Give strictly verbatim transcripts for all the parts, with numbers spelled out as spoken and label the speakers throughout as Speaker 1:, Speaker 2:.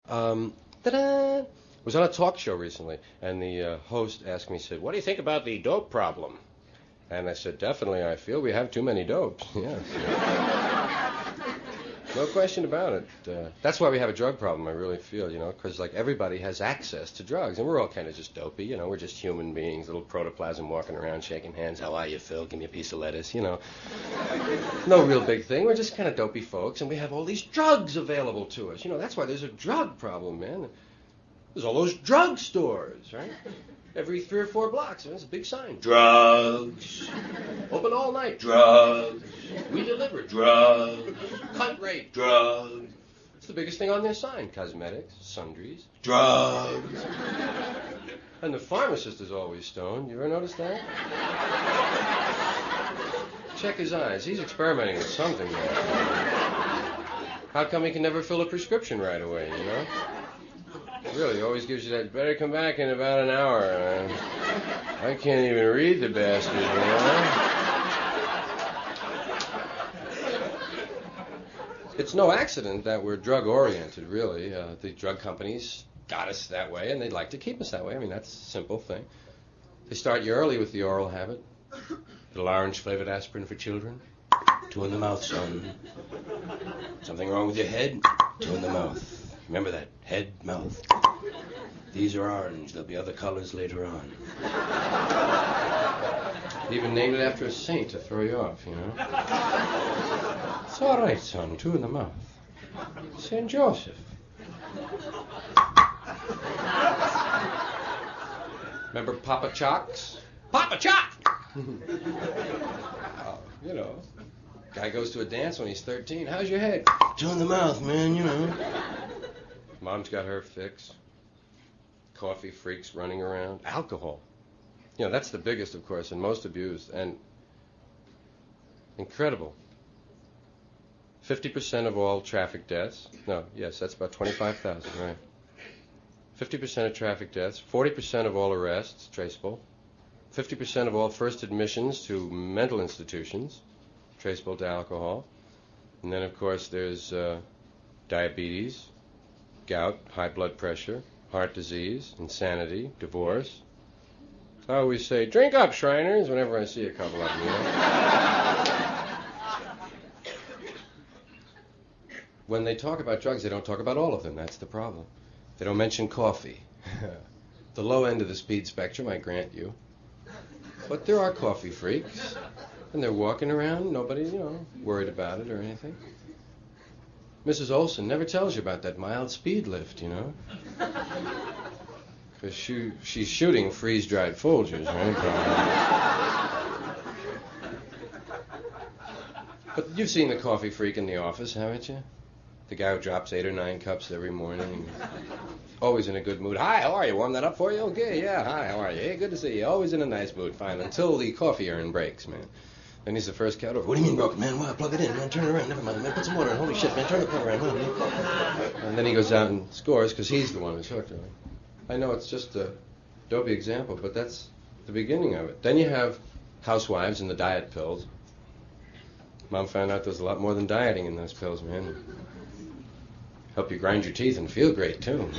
Speaker 1: Um, ta-da! Was on a talk show recently, and the uh, host asked me, said, "What do you think about the dope problem?" And I said, "Definitely, I feel we have too many dopes." Yes. No question about it. Uh, that's why we have a drug problem, I really feel, you know, because, like, everybody has access to drugs, and we're all kind of just dopey, you know, we're just human beings, little protoplasm walking around, shaking hands. "How are you, Phil? Give me a piece of lettuce," you know. No real big thing. We're just kind of dopey folks, and we have all these drugs available to us. You know, that's why there's a drug problem, man. There's all those drug stores, right? Every three or four blocks, there's a big sign. Drugs. Open all night. Drugs. We deliver. Drugs. Cut rate. Drugs. It's the biggest thing on their sign. Cosmetics, sundries, drugs. And the pharmacist is always stoned. You ever notice that? Check his eyes. He's experimenting with something there. How come he can never fill a prescription right away, you know? Really, he always gives you that, "Better come back in about an hour." Uh, I can't even read the bastard, you know? It's no accident that we're drug-oriented, really. Uh, the drug companies got us that way, and they'd like to keep us that way. I mean, that's a simple thing. They start you early with the oral habit. Little orange-flavored aspirin for children. Two in the mouth, son. Something wrong with your head? Two in the mouth. Remember that, head, mouth. These are orange. There'll be other colors later on. Even named it after a saint to throw you off, you know. It's all right, son. Two in the mouth. Saint Joseph. Remember Papa Chocks? Papa Chock! uh, you know, guy goes to a dance when he's thirteen. "How's your head?" "Two in the mouth, man, you know." Mom's got her fix. Coffee freaks running around. Alcohol. You know, that's the biggest, of course, and most abused. And incredible. fifty percent of all traffic deaths. No, yes, that's about twenty-five thousand, right. fifty percent of traffic deaths. forty percent of all arrests, traceable. fifty percent of all first admissions to mental institutions, traceable to alcohol. And then, of course, there's uh, diabetes, gout, high blood pressure, heart disease, insanity, divorce. So I always say, "Drink up, Shriners," whenever I see a couple of them, you know. When they talk about drugs, they don't talk about all of them. That's the problem. They don't mention coffee. The low end of the speed spectrum, I grant you. But there are coffee freaks, and they're walking around, nobody, you know, worried about it or anything. Missus Olson never tells you about that mild speed lift, you know. Because she, she's shooting freeze-dried Folgers, right? But you've seen the coffee freak in the office, haven't you? The guy who drops eight or nine cups every morning. Always in a good mood. "Hi, how are you? Warm that up for you?" "Okay, yeah, hi, how are you? Hey, good to see you." Always in a nice mood, fine, until the coffee urn breaks, man. Then he's the first cat over. "What do you mean broken, man? Well, plug it in, man. Turn it around. Never mind, man. Put some water in. Holy shit, man. Turn the plug around, man." And then he goes out and scores because he's the one who's hooked. Right? I know it's just a dopey example, but that's the beginning of it. Then you have housewives and the diet pills. Mom found out there's a lot more than dieting in those pills, man. Help you grind your teeth and feel great, too.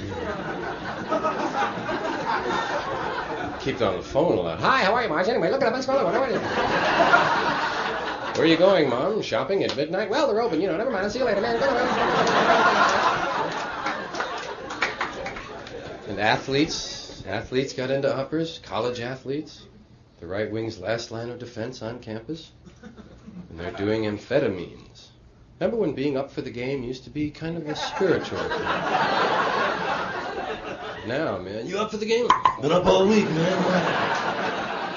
Speaker 1: Keep it on the phone a lot. "Hi, how are you, Marge? Anyway, look at the best fellow. How are you?" "Where are you going, Mom? Shopping at midnight?" "Well, they're open, you know. Never mind. I'll see you later, man." And athletes, athletes got into uppers, college athletes. The right wing's last line of defense on campus. And they're doing amphetamines. Remember when being up for the game used to be kind of a spiritual thing? Now, man, you up for the game? "Been up all week, man."